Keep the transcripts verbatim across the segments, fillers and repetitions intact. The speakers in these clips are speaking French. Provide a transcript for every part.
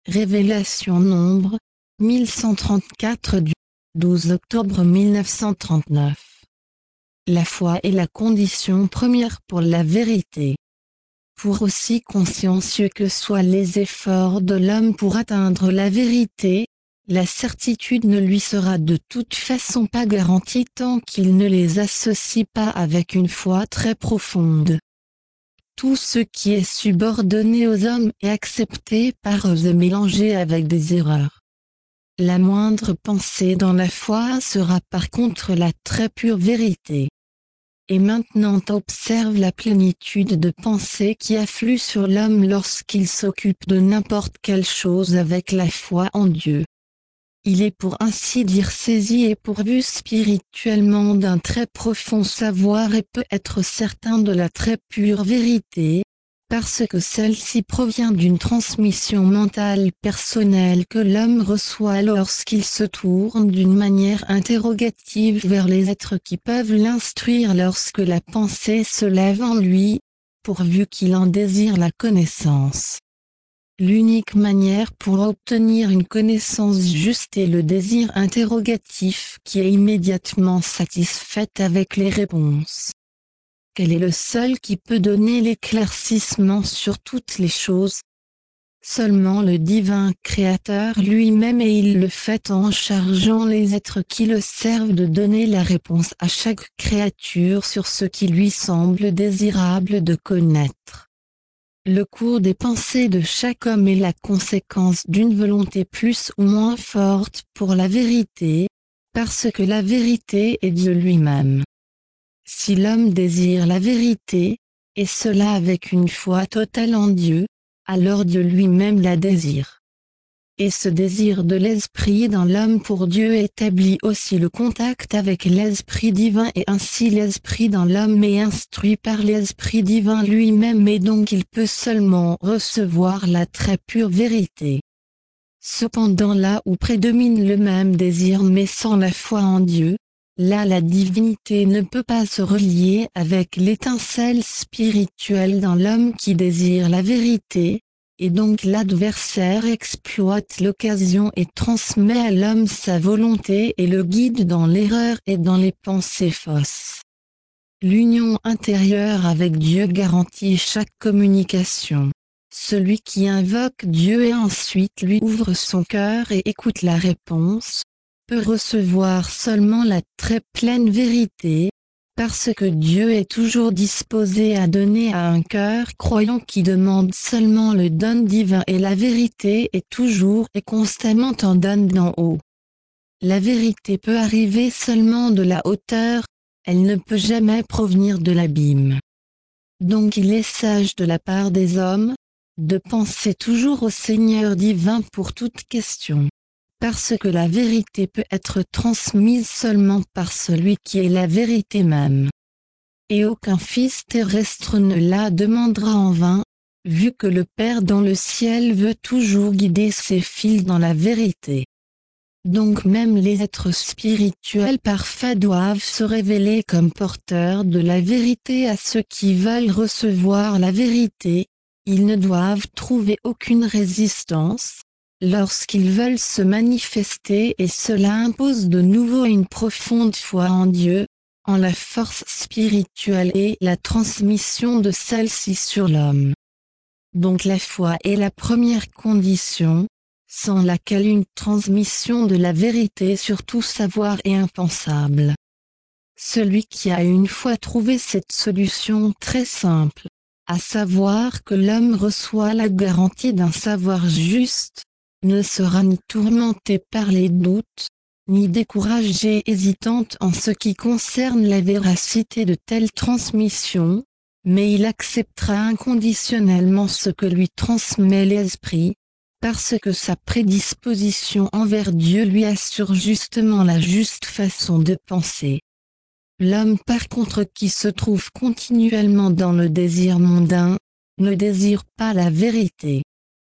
Révélation Nombre, mille cent trente-quatre du douze octobre mille neuf cent trente-neuf. La foi est la condition première pour la vérité. Pour aussi consciencieux que soient les efforts de l'homme pour atteindre la vérité, la certitude ne lui sera de toute façon pas garantie tant qu'il ne les associe pas avec une foi très profonde. Tout ce qui est subordonné aux hommes est accepté par eux et mélangé avec des erreurs. La moindre pensée dans la foi sera par contre la très pure vérité. Et maintenant observe la plénitude de pensée qui afflue sur l'homme lorsqu'il s'occupe de n'importe quelle chose avec la foi en Dieu. Il est pour ainsi dire saisi et pourvu spirituellement d'un très profond savoir et peut être certain de la très pure vérité, parce que celle-ci provient d'une transmission mentale personnelle que l'homme reçoit lorsqu'il se tourne d'une manière interrogative vers les êtres qui peuvent l'instruire lorsque la pensée se lève en lui, pourvu qu'il en désire la connaissance. L'unique manière pour obtenir une connaissance juste est le désir interrogatif qui est immédiatement satisfait avec les réponses. Quel est le seul qui peut donner l'éclaircissement sur toutes les choses? Seulement le divin Créateur lui-même, et il le fait en chargeant les êtres qui le servent de donner la réponse à chaque créature sur ce qui lui semble désirable de connaître. Le cours des pensées de chaque homme est la conséquence d'une volonté plus ou moins forte pour la vérité, parce que la vérité est Dieu lui-même. Si l'homme désire la vérité, et cela avec une foi totale en Dieu, alors Dieu lui-même la désire. Et ce désir de l'esprit dans l'homme pour Dieu établit aussi le contact avec l'esprit divin, et ainsi l'esprit dans l'homme est instruit par l'esprit divin lui-même, et donc il peut seulement recevoir la très pure vérité. Cependant là où prédomine le même désir mais sans la foi en Dieu, là la divinité ne peut pas se relier avec l'étincelle spirituelle dans l'homme qui désire la vérité. Et donc l'adversaire exploite l'occasion et transmet à l'homme sa volonté et le guide dans l'erreur et dans les pensées fausses. L'union intérieure avec Dieu garantit chaque communication. Celui qui invoque Dieu et ensuite lui ouvre son cœur et écoute la réponse, peut recevoir seulement la très pleine vérité, parce que Dieu est toujours disposé à donner à un cœur croyant qui demande seulement le don divin, et la vérité est toujours et constamment en donne d'en haut. La vérité peut arriver seulement de la hauteur, elle ne peut jamais provenir de l'abîme. Donc il est sage de la part des hommes, de penser toujours au Seigneur divin pour toute question. Parce que la vérité peut être transmise seulement par celui qui est la vérité même. Et aucun fils terrestre ne la demandera en vain, vu que le Père dans le ciel veut toujours guider ses fils dans la vérité. Donc même les êtres spirituels parfaits doivent se révéler comme porteurs de la vérité à ceux qui veulent recevoir la vérité, ils ne doivent trouver aucune résistance lorsqu'ils veulent se manifester, et cela impose de nouveau une profonde foi en Dieu, en la force spirituelle et la transmission de celle-ci sur l'homme. Donc la foi est la première condition, sans laquelle une transmission de la vérité sur tout savoir est impensable. Celui qui a une fois trouvé cette solution très simple, à savoir que l'homme reçoit la garantie d'un savoir juste, ne sera ni tourmenté par les doutes, ni découragé hésitante en ce qui concerne la véracité de telle transmission, mais il acceptera inconditionnellement ce que lui transmet l'esprit, parce que sa prédisposition envers Dieu lui assure justement la juste façon de penser. L'homme par contre qui se trouve continuellement dans le désir mondain, ne désire pas la vérité.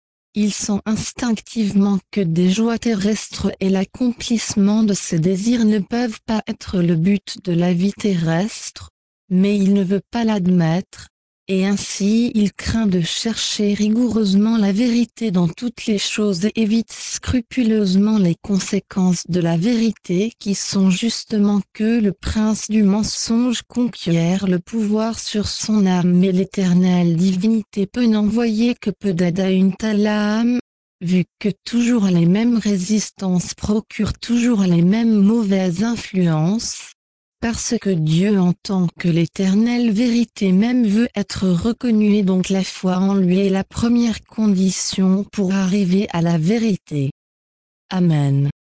Il sent instinctivement que des joies terrestres et l'accomplissement de ses désirs ne peuvent pas être le but de la vie terrestre, mais il ne veut pas l'admettre, et ainsi il craint de chercher rigoureusement la vérité dans toutes les choses et évite scrupuleusement les conséquences de la vérité qui sont justement que le prince du mensonge conquiert le pouvoir sur son âme, mais l'éternelle divinité peut n'envoyer que peu d'aide à une telle âme, vu que toujours les mêmes résistances procurent toujours les mêmes mauvaises influences. Parce que Dieu entend que l'éternelle vérité même veut être reconnue et donc la foi en lui est la première condition pour arriver à la vérité. Amen.